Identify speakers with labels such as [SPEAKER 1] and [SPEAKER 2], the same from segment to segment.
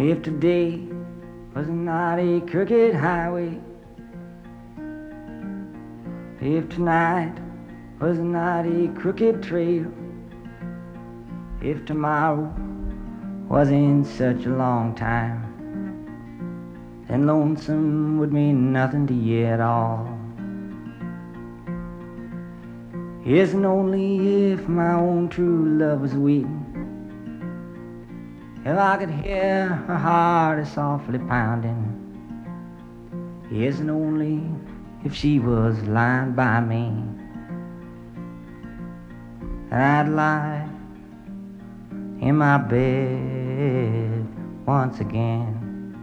[SPEAKER 1] If today was not a crooked highway, if tonight was not a crooked trail, if tomorrow wasn't such a long time, then lonesome would mean nothing to you at all. Yes, and only if my own true love was waiting, if I could hear her heart softly pounding. Yes, and only if she was lying by me, and I'd lie in my bed once again.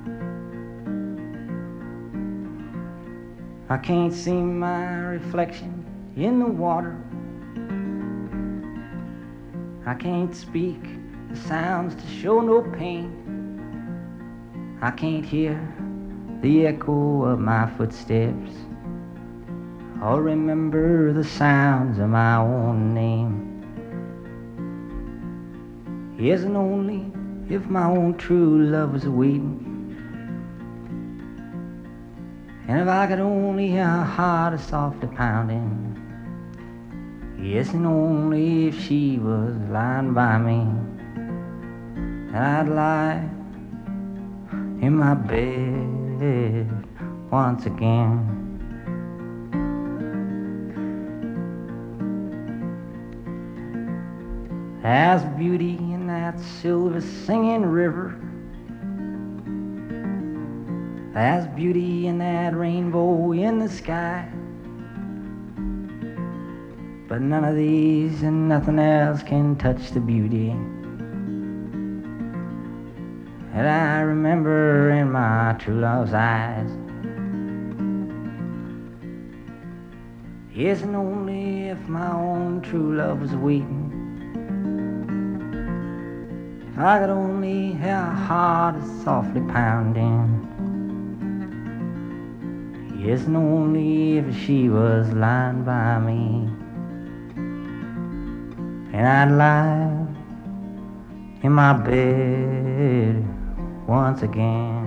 [SPEAKER 1] I can't see my reflection in the water. I can't speak the sounds to show no pain. I can't hear the echo of my footsteps or remember the sounds of my own name. Yes, and only if my own true love was waiting, and if I could only hear her heart softly pounding. Yes, and only if she was lying by me, and I'd lie in my bed once again. There's beauty in that silver singing river. There's beauty in that rainbow in the sky. But none of these and nothing else can touch the beauty that I remember in my true love's eyes. Yes, and only if my own true love was waiting, if I could only hear her heart softly pounding. Yes, and only if she was lying by me, and I'd lie in my bed once again.